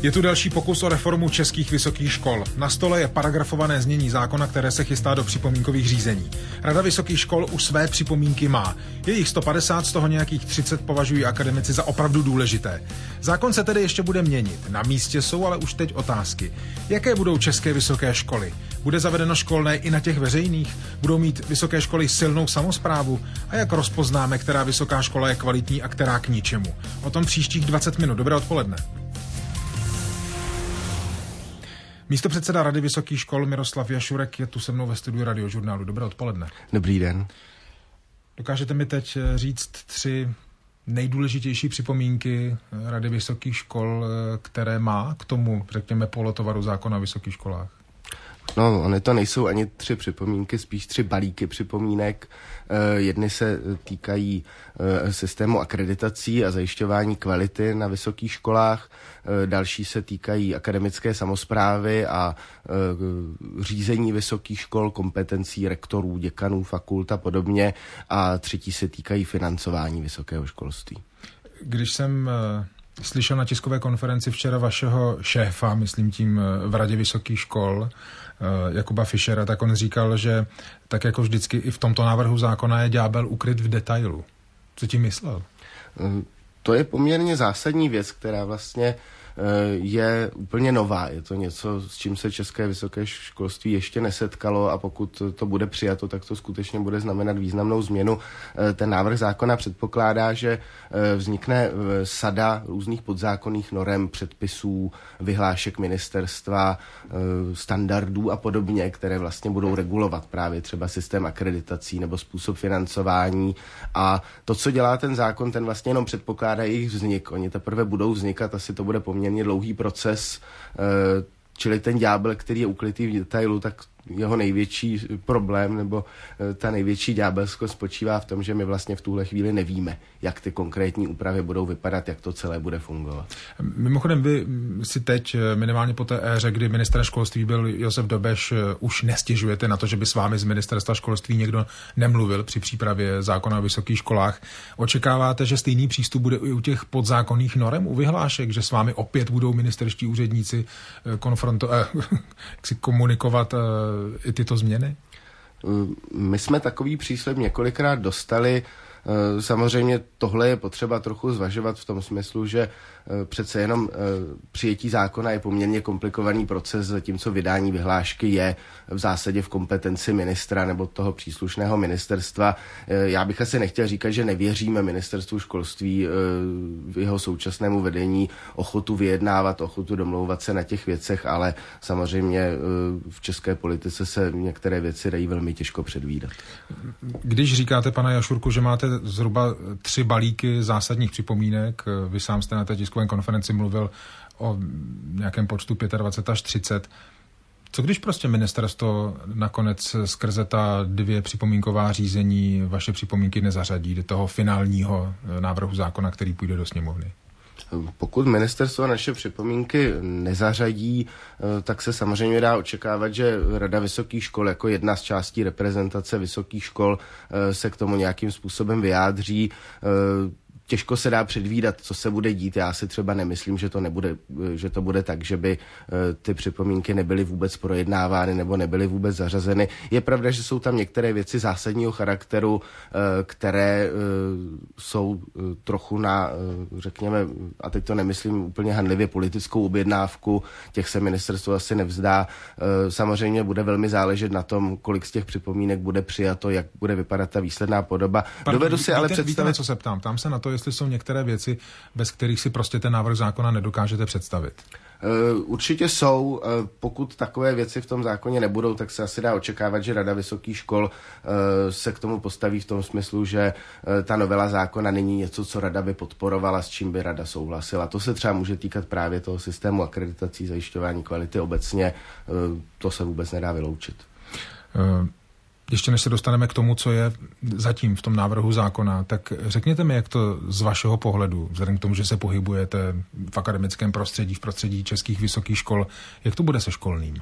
Je tu další pokus o reformu českých vysokých škol. Na stole je paragrafované znění zákona, které se chystá do připomínkových řízení. Rada vysokých škol už své připomínky má. Je jich 150, z toho nějakých 30 považují akademici za opravdu důležité. Zákon se tedy ještě bude měnit. Na místě jsou ale už teď otázky. Jaké budou české vysoké školy? Bude zavedeno školné i na těch veřejných? Budou mít vysoké školy silnou samosprávu? A jak rozpoznáme, která vysoká škola je kvalitní a která k ničemu? O tom příštích 20 minut. Dobré odpoledne. Místopředseda Rady vysokých škol Miroslav Jašurek je tu se mnou ve studiu Radiožurnálu. Dobré odpoledne. Dobrý den. Dokážete mi teď říct 3 nejdůležitější připomínky Rady vysokých škol, které má k tomu, řekněme, polotovaru zákona o vysokých školách? No, ony to nejsou ani 3 připomínky, spíš 3 balíky připomínek. Jedny se týkají systému akreditací a zajišťování kvality na vysokých školách, další se týkají akademické samosprávy a řízení vysokých škol, kompetencí rektorů, děkanů, fakult a podobně, a třetí se týkají financování vysokého školství. Když jsem slyšel na tiskové konferenci včera vašeho šéfa, myslím tím v Radě vysokých škol, Jakuba Fischera, tak on říkal, že tak jako vždycky i v tomto návrhu zákona je ďábel ukryt v detailu. Co tím myslel? To je poměrně zásadní věc, která vlastně je úplně nová. Je to něco, s čím se české vysoké školství ještě nesetkalo, a pokud to bude přijato, tak to skutečně bude znamenat významnou změnu. Ten návrh zákona předpokládá, že vznikne sada různých podzákonných norem, předpisů, vyhlášek ministerstva, standardů a podobně, které vlastně budou regulovat právě třeba systém akreditací nebo způsob financování. A to, co dělá ten zákon, ten vlastně jenom předpokládá jejich vznik. Oni teprve budou vznikat, asi to bude poměrně dlouhý proces, čili ten ďábel, který je ukrytý v detailu, tak jeho největší problém nebo ta největší ďábelskost spočívá v tom, že my vlastně v tuhle chvíli nevíme, jak ty konkrétní úpravy budou vypadat, jak to celé bude fungovat. Mimochodem, vy si teď minimálně po té éře, kdy ministr školství byl Josef Dobeš, už nestěžujete na to, že by s vámi z ministerstva školství někdo nemluvil při přípravě zákona o vysokých školách. Očekáváte, že stejný přístup bude i u těch podzákonných norem, u vyhlášek, že s vámi opět budou ministerští úředníci komunikovat i tyto změny? My jsme takový příslib několikrát dostali. Samozřejmě tohle je potřeba trochu zvažovat v tom smyslu, že přece jenom přijetí zákona je poměrně komplikovaný proces, zatímco vydání vyhlášky je v zásadě v kompetenci ministra nebo toho příslušného ministerstva. Já bych asi nechtěl říkat, že nevěříme ministerstvu školství, v jeho současnému vedení, ochotu vyjednávat, ochotu domlouvat se na těch věcech, ale samozřejmě v české politice se některé věci dají velmi těžko předvídat. Když říkáte, pane Jašurku, že máte zhruba 3 balíky zásadních připomínek, vy sám jste na té tiskové konferenci mluvil o nějakém počtu 25 až 30. Co když prostě ministerstvo nakonec skrze ta 2 připomínková řízení vaše připomínky nezařadí do toho finálního návrhu zákona, který půjde do sněmovny? Pokud ministerstvo naše připomínky nezařadí, tak se samozřejmě dá očekávat, že Rada vysokých škol jako jedna z částí reprezentace vysokých škol se k tomu nějakým způsobem vyjádří. Těžko se dá předvídat, co se bude dít. Já si třeba nemyslím, že to bude tak, že by ty připomínky nebyly vůbec projednávány nebo nebyly vůbec zařazeny. Je pravda, že jsou tam některé věci zásadního charakteru, které jsou trochu na, řekněme, a teď to nemyslím úplně hanlivě, politickou objednávku, těch se ministerstvo asi nevzdá. Samozřejmě bude velmi záležet na tom, kolik z těch připomínek bude přijato, jak bude vypadat ta výsledná podoba. Dovedu si ale představit... Víte, na co se ptám? Tam se na to, jestli jsou některé věci, bez kterých si prostě ten návrh zákona nedokážete představit. Určitě jsou. Pokud takové věci v tom zákoně nebudou, tak se asi dá očekávat, že Rada vysokých škol se k tomu postaví v tom smyslu, že ta novela zákona není něco, co Rada by podporovala, s čím by Rada souhlasila. To se třeba může týkat právě toho systému akreditací, zajišťování kvality obecně. To se vůbec nedá vyloučit. Ještě než se dostaneme k tomu, co je zatím v tom návrhu zákona, tak řekněte mi, jak to z vašeho pohledu, vzhledem k tomu, že se pohybujete v akademickém prostředí, v prostředí českých vysokých škol, jak to bude se školným?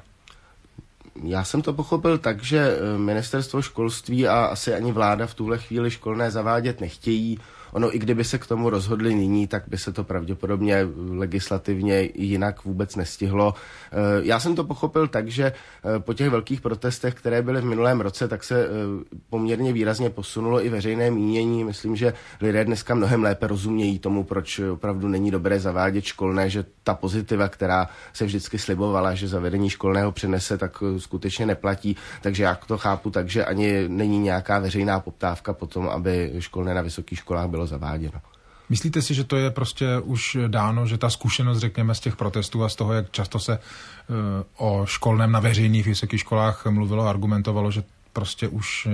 Já jsem to pochopil tak, že ministerstvo školství a asi ani vláda v tuhle chvíli školné zavádět nechtějí. ono i kdyby se k tomu rozhodli nyní, tak by se to pravděpodobně legislativně jinak vůbec nestihlo. Já jsem to pochopil tak, že po těch velkých protestech, které byly v minulém roce, tak se poměrně výrazně posunulo i veřejné mínění. Myslím, že lidé dneska mnohem lépe rozumějí tomu, proč opravdu není dobré zavádět školné, že ta pozitiva, která se vždycky slibovala, že zavedení školného přinese, tak skutečně neplatí. Takže já to chápu tak, že ani není nějaká veřejná poptávka po tom, aby školné na vysokých školách bylo zaváděno. Myslíte si, že to je prostě už dáno, že ta zkušenost, řekněme, z těch protestů a z toho, jak často se o školném na veřejných vysokých školách mluvilo, argumentovalo, že prostě už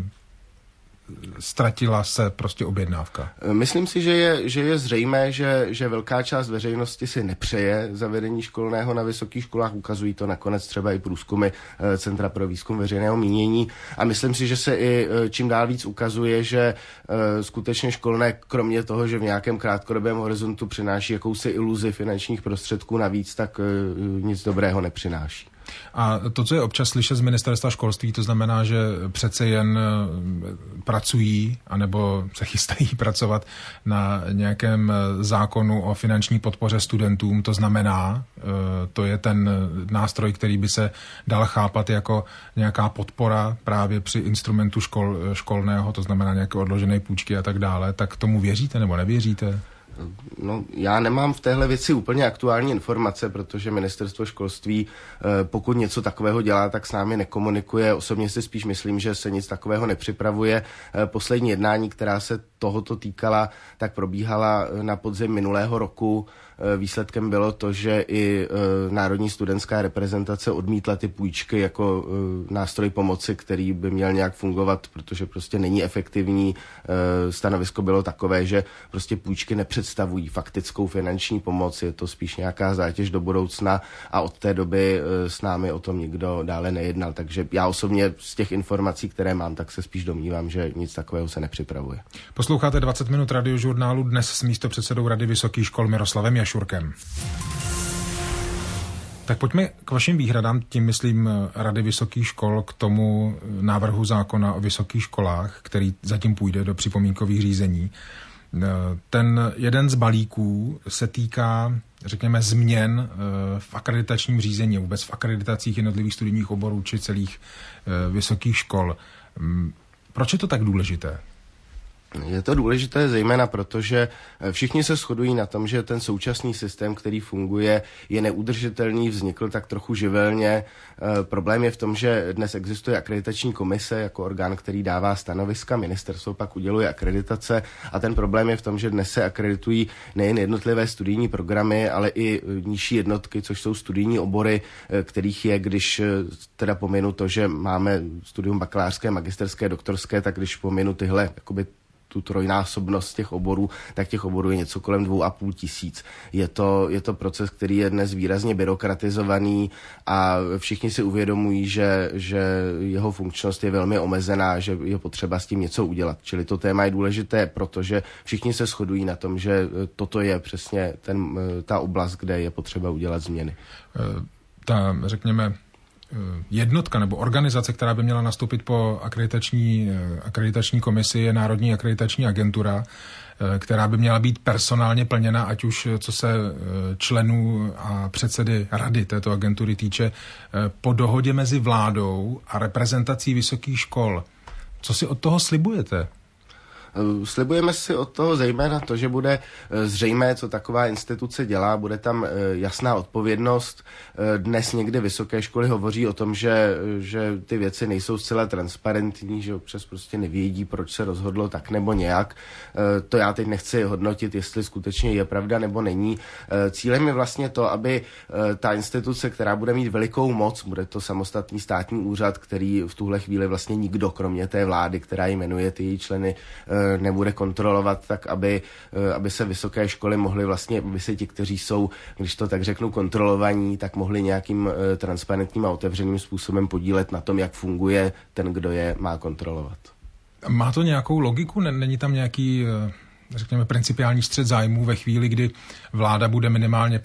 ztratila se prostě objednávka? Myslím si, že je zřejmé, že velká část veřejnosti si nepřeje zavedení školného na vysokých školách. Ukazují to nakonec třeba i průzkumy Centra pro výzkum veřejného mínění. A myslím si, že se i čím dál víc ukazuje, že skutečně školné, kromě toho, že v nějakém krátkodobém horizontu přináší jakousi iluzi finančních prostředků navíc, tak nic dobrého nepřináší. A to, co je občas slyšet z ministerstva školství, to znamená, že přece jen pracují, anebo se chystají pracovat na nějakém zákonu o finanční podpoře studentům, to znamená, to je ten nástroj, který by se dal chápat jako nějaká podpora právě při instrumentu školného, to znamená nějaké odložené půjčky a tak dále, tak tomu věříte nebo nevěříte? No, já nemám v téhle věci úplně aktuální informace, protože ministerstvo školství, pokud něco takového dělá, tak s námi nekomunikuje. Osobně si spíš myslím, že se nic takového nepřipravuje. Poslední jednání, která se tohoto týkala, tak probíhala na podzim minulého roku. Výsledkem bylo to, že i Národní studentská reprezentace odmítla ty půjčky jako nástroj pomoci, který by měl nějak fungovat, protože prostě není efektivní. Stanovisko bylo takové, že prostě půjčky nepředstavují faktickou finanční pomoc, je to spíš nějaká zátěž do budoucna a od té doby s námi o tom nikdo dále nejednal. Takže já osobně z těch informací, které mám, tak se spíš domnívám, že nic takového se nepřipravuje. Posloucháte 20 minut radiožurnálu dnes s místopředsedou Rady vysokých škol Miroslavem Jašurkem. Tak pojďme k vašim výhradám, tím myslím Rady vysokých škol, k tomu návrhu zákona o vysokých školách, který zatím půjde do připomínkových řízení. Ten jeden z balíků se týká, řekněme, změn v akreditačním řízení, vůbec v akreditacích jednotlivých studijních oborů či celých vysokých škol. Proč je to tak důležité? Je to důležité zejména proto, že všichni se shodují na tom, že ten současný systém, který funguje, je neudržitelný, vznikl tak trochu živelně. Problém je v tom, že dnes existuje akreditační komise jako orgán, který dává stanoviska, ministerstvo pak uděluje akreditace a ten problém je v tom, že dnes se akreditují nejen jednotlivé studijní programy, ale i nižší jednotky, což jsou studijní obory, kterých je, když teda pominu to, že máme studium bakalářské, magisterské, doktorské, tak když pominu tyhle jakoby tu trojnásobnost těch oborů, tak těch oborů je něco kolem 2,5 tisíc. Je to proces, který je dnes výrazně byrokratizovaný a všichni si uvědomují, že jeho funkčnost je velmi omezená, že je potřeba s tím něco udělat. Čili to téma je důležité, protože všichni se shodují na tom, že toto je přesně ta oblast, kde je potřeba udělat změny. Řekněme, jednotka nebo organizace, která by měla nastoupit po akreditační komisi, je Národní akreditační agentura, která by měla být personálně plněna, ať už co se členů a předsedy rady této agentury týče, po dohodě mezi vládou a reprezentací vysokých škol. Co si od toho slibujete? Slibujeme si od toho zejména to, že bude zřejmé, co taková instituce dělá, bude tam jasná odpovědnost. Dnes někdy vysoké školy hovoří o tom, že ty věci nejsou zcela transparentní, že občas prostě nevědí, proč se rozhodlo tak nebo nějak. To já teď nechci hodnotit, jestli skutečně je pravda nebo není. Cílem je vlastně to, aby ta instituce, která bude mít velikou moc, bude to samostatný státní úřad, který v tuhle chvíli vlastně nikdo, kromě té vlády, která jmenuje ty její členy, nebude kontrolovat, tak aby se vysoké školy mohly vlastně, aby se ti, kteří jsou, když to tak řeknu, kontrolovaní, tak mohli nějakým transparentním a otevřeným způsobem podílet na tom, jak funguje ten, kdo je má kontrolovat. Má to nějakou logiku? Není tam nějaký řekněme, principiální střet zájmů ve chvíli, kdy vláda bude minimálně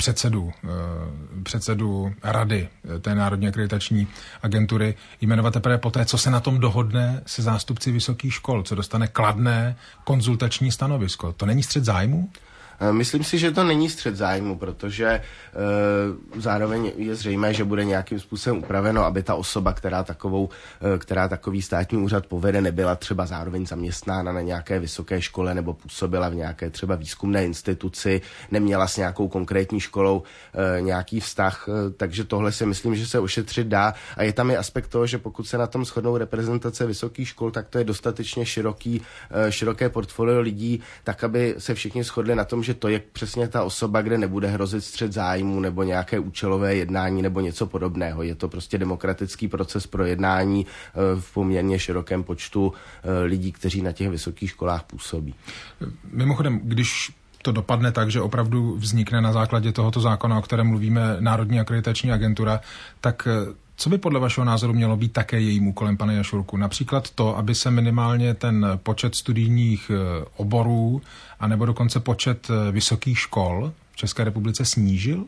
předsedu rady té Národní akreditační agentury jmenovat teprve poté, co se na tom dohodne se zástupci vysokých škol, co dostane kladné konzultační stanovisko. To není střet zájmů? Myslím si, že to není střet zájmu, protože zároveň je zřejmé, že bude nějakým způsobem upraveno, aby ta osoba, která takový státní úřad povede, nebyla třeba zároveň zaměstnána na nějaké vysoké škole nebo působila v nějaké třeba výzkumné instituci, neměla s nějakou konkrétní školou nějaký vztah, takže tohle si myslím, že se ošetřit dá. A je tam i aspekt toho, že pokud se na tom shodnou reprezentace vysokých škol, tak to je dostatečně široké portfolio lidí, tak aby se všichni shodli na tom, že to je přesně ta osoba, kde nebude hrozit střet zájmu nebo nějaké účelové jednání nebo něco podobného. Je to prostě demokratický proces pro jednání v poměrně širokém počtu lidí, kteří na těch vysokých školách působí. Mimochodem, když to dopadne tak, že opravdu vznikne na základě tohoto zákona, o kterém mluvíme, Národní akreditační agentura, tak co by podle vašeho názoru mělo být také jejím úkolem, pane Jašurku? Například to, aby se minimálně ten počet studijních oborů anebo dokonce počet vysokých škol v České republice snížil?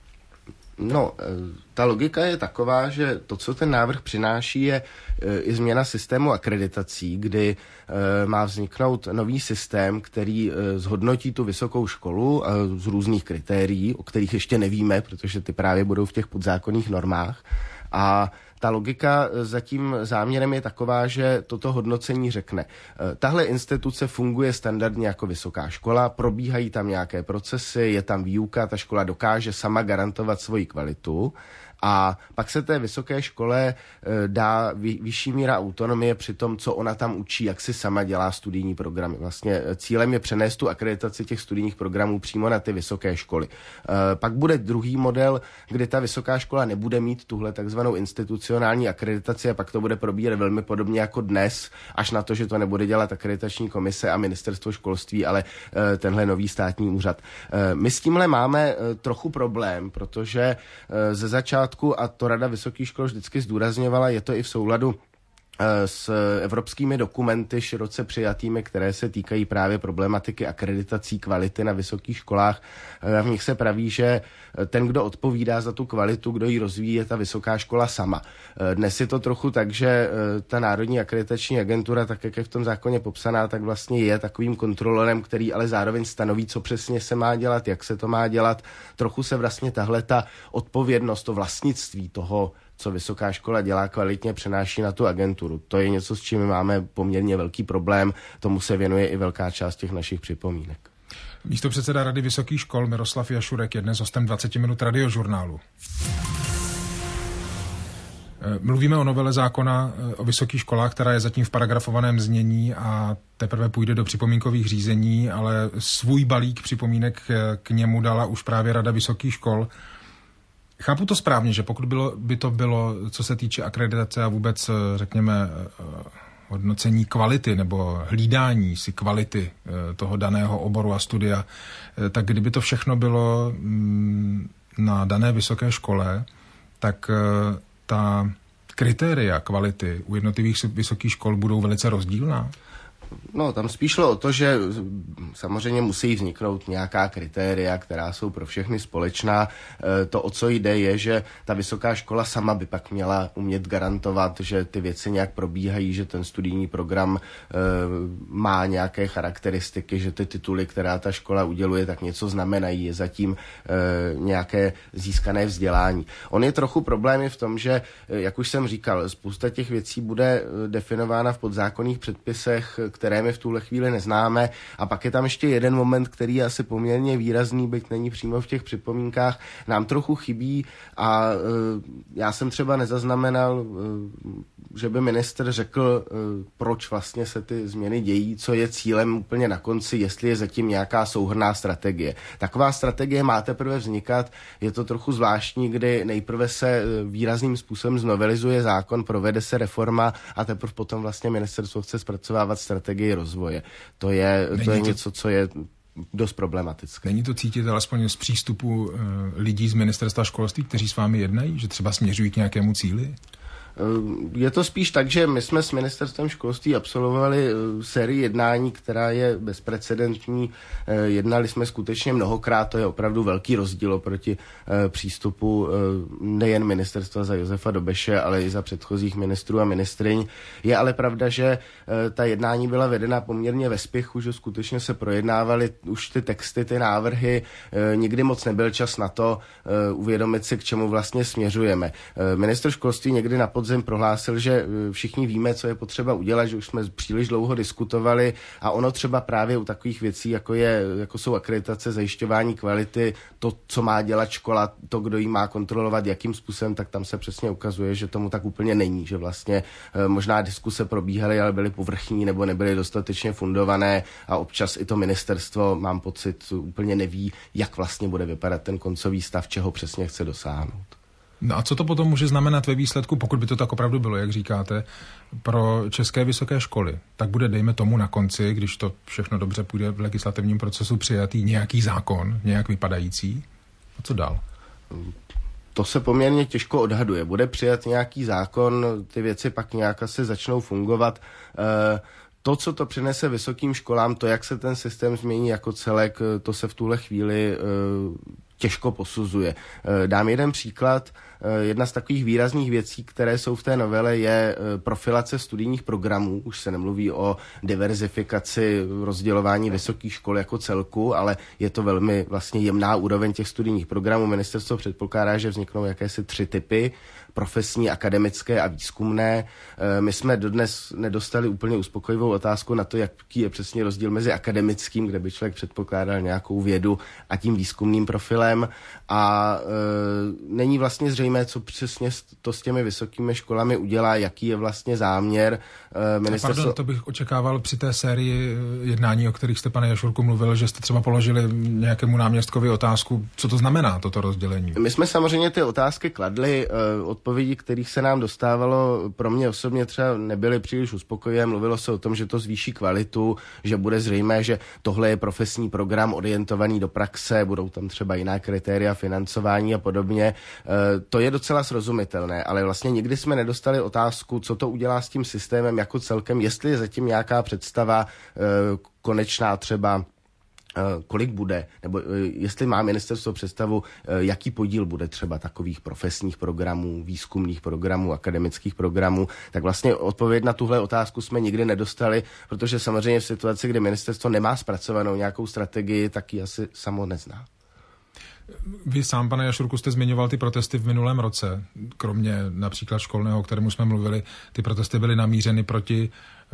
No, ta logika je taková, že to, co ten návrh přináší, je i změna systému akreditací, kdy má vzniknout nový systém, který zhodnotí tu vysokou školu z různých kritérií, o kterých ještě nevíme, protože ty právě budou v těch podzákonných normách. A ta logika za tím záměrem je taková, že toto hodnocení řekne. Tahle instituce funguje standardně jako vysoká škola, probíhají tam nějaké procesy, je tam výuka, ta škola dokáže sama garantovat svoji kvalitu. A pak se té vysoké škole dá vyšší míra autonomie při tom, co ona tam učí, jak si sama dělá studijní programy. Vlastně cílem je přenést tu akreditaci těch studijních programů přímo na ty vysoké školy. Pak bude druhý model, kdy ta vysoká škola nebude mít tuhle takzvanou institucionální akreditaci a pak to bude probíhat velmi podobně jako dnes, až na to, že to nebude dělat akreditační komise a ministerstvo školství, ale tenhle nový státní úřad. My s tímhle máme trochu problém, protože ze začátku, a to Rada vysokých škol vždycky zdůrazňovala, je to i v souladu s evropskými dokumenty široce přijatými, které se týkají právě problematiky akreditací kvality na vysokých školách. V nich se praví, že ten, kdo odpovídá za tu kvalitu, kdo ji rozvíjí, je ta vysoká škola sama. Dnes je to trochu tak, že ta Národní akreditační agentura, tak jak je v tom zákoně popsaná, tak vlastně je takovým kontrolorem, který ale zároveň stanoví, co přesně se má dělat, jak se to má dělat. Trochu se vlastně tahle ta odpovědnost, to vlastnictví toho, co vysoká škola dělá kvalitně, přenáší na tu agenturu. To je něco, s čím máme poměrně velký problém. Tomu se věnuje i velká část těch našich připomínek. Místopředseda Rady vysokých škol Miroslav Jašurek je dnes hostem 20 minut Radiožurnálu. Mluvíme o novele zákona o vysokých školách, která je zatím v paragrafovaném znění a teprve půjde do připomínkových řízení, ale svůj balík připomínek k němu dala už právě Rada vysokých škol. Chápu to správně, že pokud by to bylo, co se týče akreditace a vůbec, řekněme, hodnocení kvality nebo hlídání si kvality toho daného oboru a studia, tak kdyby to všechno bylo na dané vysoké škole, tak ta kritéria kvality u jednotlivých vysokých škol budou velice rozdílná? No, tam spíš šlo o to, že samozřejmě musí vzniknout nějaká kritéria, která jsou pro všechny společná. To, o co jde, je, že ta vysoká škola sama by pak měla umět garantovat, že ty věci nějak probíhají, že ten studijní program má nějaké charakteristiky, že ty tituly, která ta škola uděluje, tak něco znamenají, je zatím nějaké získané vzdělání. On je trochu problém v tom, že, jak už jsem říkal, spousta těch věcí bude definována v podzákonných předpisech, které my v tuhle chvíli neznáme. A pak je tam ještě jeden moment, který je asi poměrně výrazný, byť není přímo v těch připomínkách, nám trochu chybí a já jsem třeba nezaznamenal, že by ministr řekl, proč vlastně se ty změny dějí, co je cílem úplně na konci, jestli je zatím nějaká souhrnná strategie. Taková strategie má teprve vznikat, je to trochu zvláštní, kdy nejprve se výrazným způsobem znovelizuje zákon, provede se reforma a teprve potom vlastně ministerstvo chce zpracovávat strategii rozvoje. To je něco, co je dost problematické. Není to cítit alespoň z přístupu lidí z ministerstva školství, kteří s vámi jednají, že třeba směřují k nějakému cíli? Je to spíš tak, že my jsme s ministerstvem školství absolvovali sérii jednání, která je bezprecedentní. Jednali jsme skutečně mnohokrát, to je opravdu velký rozdíl oproti přístupu nejen ministerstva za Josefa Dobeše, ale i za předchozích ministrů a ministryň. Je ale pravda, že ta jednání byla vedena poměrně ve spěchu, že skutečně se projednávaly už ty texty, ty návrhy. Nikdy moc nebyl čas na to uvědomit si, k čemu vlastně směřujeme. Ministr školství někdy na podzim prohlásil, že všichni víme, co je potřeba udělat, že už jsme příliš dlouho diskutovali a ono třeba právě u takových věcí, jako jsou akreditace, zajišťování kvality, to, co má dělat škola, to, kdo jí má kontrolovat, jakým způsobem, tak tam se přesně ukazuje, že tomu tak úplně není, že vlastně možná diskuse probíhaly, ale byly povrchní nebo nebyly dostatečně fundované a občas i to ministerstvo, mám pocit, úplně neví, jak vlastně bude vypadat ten koncový stav, čeho přesně chce dosáhnout. No a co to potom může znamenat ve výsledku, pokud by to tak opravdu bylo, jak říkáte, pro české vysoké školy? Tak bude, dejme tomu, na konci, když to všechno dobře půjde v legislativním procesu, přijatý nějaký zákon, nějak vypadající. A co dál? To se poměrně těžko odhaduje. Bude přijat nějaký zákon, ty věci pak nějak asi začnou fungovat. To, co to přinese vysokým školám, to, jak se ten systém změní jako celek, to se v tuhle chvíli těžko posuzuje. Dám jeden příklad. Jedna z takových výrazných věcí, které jsou v té novele, je profilace studijních programů. Už se nemluví o diverzifikaci rozdělování vysokých škol jako celku, ale je to velmi vlastně jemná úroveň těch studijních programů. Ministerstvo předpokládá, že vzniknou jakési 3 typy: profesní, akademické a výzkumné. My jsme dodnes nedostali úplně uspokojivou otázku na to, jaký je přesně rozdíl mezi akademickým, kde by člověk předpokládal nějakou vědu, a tím výzkumným profilem. A není vlastně zřejmé, co přesně to s těmi vysokými školami udělá, jaký je vlastně záměr. Pardon, to bych očekával při té sérii jednání, o kterých jste, pane Jašurku, mluvil, že jste třeba položili nějakému náměstkovi otázku, co to znamená, toto rozdělení. My jsme samozřejmě ty otázky kladli, odpovědi, kterých se nám dostávalo, pro mě osobně třeba nebyly příliš uspokojivé. Mluvilo se o tom, že to zvýší kvalitu, že bude zřejmé, že tohle je profesní program orientovaný do praxe, budou tam třeba jiná kritéria financování a podobně. To je docela srozumitelné, ale vlastně nikdy jsme nedostali otázku, co to udělá s tím systémem jako celkem, jestli je zatím nějaká představa konečná třeba, kolik bude, nebo jestli má ministerstvo představu, jaký podíl bude třeba takových profesních programů, výzkumných programů, akademických programů, tak vlastně odpověď na tuhle otázku jsme nikdy nedostali, protože samozřejmě v situaci, kdy ministerstvo nemá zpracovanou nějakou strategii, tak ji asi samo nezná. Vy sám, pane Jašurku, jste zmiňoval ty protesty v minulém roce. Kromě například školného, o kterému jsme mluvili, ty protesty byly namířeny proti,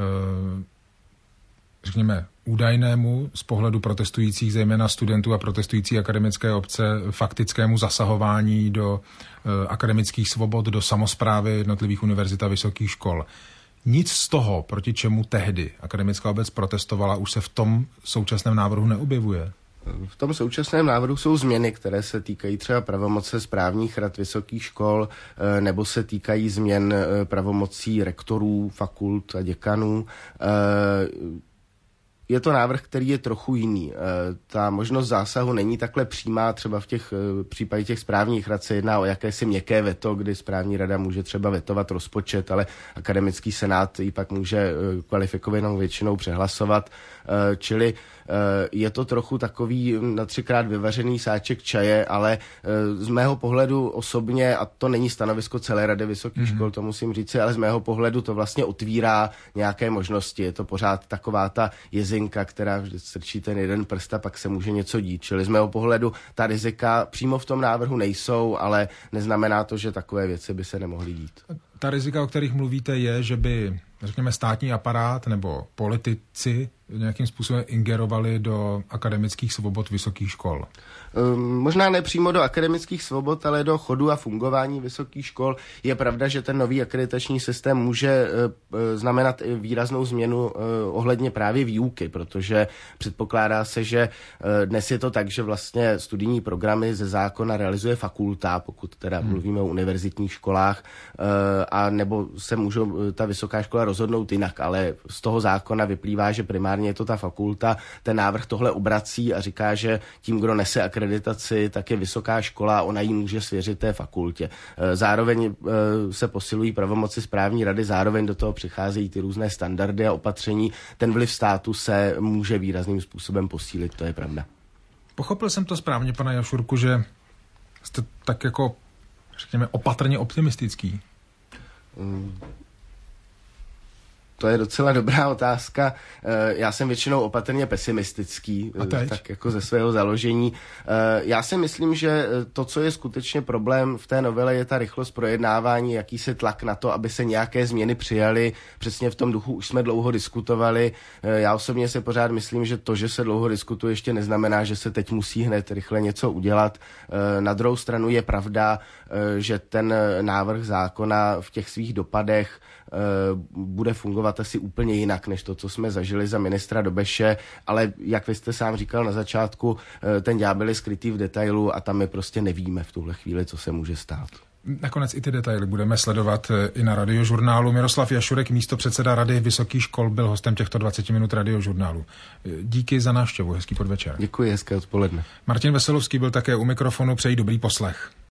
řekněme, údajnému z pohledu protestujících, zejména studentů a protestující akademické obce, faktickému zasahování do akademických svobod, do samosprávy jednotlivých univerzit a vysokých škol. Nic z toho, proti čemu tehdy akademická obec protestovala, už se v tom současném návrhu neobjevuje. V tom současném návrhu jsou změny, které se týkají třeba pravomoce správních rad vysokých škol, nebo se týkají změn pravomocí rektorů, fakult a děkanů. Je to návrh, který je trochu jiný. Ta možnost zásahu není takhle přímá, třeba v případě těch správních rad se jedná o jakési měkké veto, kdy správní rada může třeba vetovat rozpočet, ale akademický senát ji pak může kvalifikovanou většinou přehlasovat. Čili je to trochu takový na 3krát vyvařený sáček čaje, ale z mého pohledu osobně, a to není stanovisko celé Rady vysokých škol, to musím říci, ale z mého pohledu to vlastně otvírá nějaké možnosti. Je to pořád taková ta jezinka, která vždy strčí ten jeden prst a pak se může něco dít. Čili z mého pohledu ta rizika přímo v tom návrhu nejsou, ale neznamená to, že takové věci by se nemohly dít. Ta rizika, o kterých mluvíte, je, že by, řekněme, státní aparát nebo politici nějakým způsobem ingerovali do akademických svobod vysokých škol? Možná ne přímo do akademických svobod, ale do chodu a fungování vysokých škol. Je pravda, že ten nový akreditační systém může znamenat i výraznou změnu ohledně právě výuky, protože předpokládá se, že dnes je to tak, že vlastně studijní programy ze zákona realizuje fakulta, pokud teda mluvíme o univerzitních školách, a nebo se může ta vysoká škola rozhodnout jinak, ale z toho zákona vyplývá, že primárně je to ta fakulta. Ten návrh tohle obrací a říká, že tím, kdo nese akreditaci, tak je vysoká škola a ona ji může svěřit té fakultě. Zároveň se posilují pravomoci správní rady, zároveň do toho přicházejí ty různé standardy a opatření. Ten vliv státu se může výrazným způsobem posílit, to je pravda. Pochopil jsem to správně, pane Jašurku, že jste tak jako, řekněme, opatrně optimistický? To je docela dobrá otázka. Já jsem většinou opatrně pesimistický, tak jako ze svého založení. Já si myslím, že to, co je skutečně problém v té novele, je ta rychlost projednávání, jakýsi tlak na to, aby se nějaké změny přijaly. Přesně v tom duchu už jsme dlouho diskutovali. Já osobně si pořád myslím, že to, že se dlouho diskutuje, ještě neznamená, že se teď musí hned rychle něco udělat. Na druhou stranu je pravda, že ten návrh zákona v těch svých dopadech bude fungovat asi úplně jinak, než to, co jsme zažili za ministra Dobeše, ale jak vy jste sám říkal na začátku, ten ďábel je skrytý v detailu a tam my prostě nevíme v tuhle chvíli, co se může stát. Nakonec i ty detaily budeme sledovat i na Radiožurnálu. Miroslav Jašurek, místopředseda Rady vysokých škol, byl hostem těchto 20 minut Radiožurnálu. Díky za návštěvu, hezký podvečer. Děkuji, hezké odpoledne. Martin Veselovský byl také u mikrofonu, přeji dobrý poslech.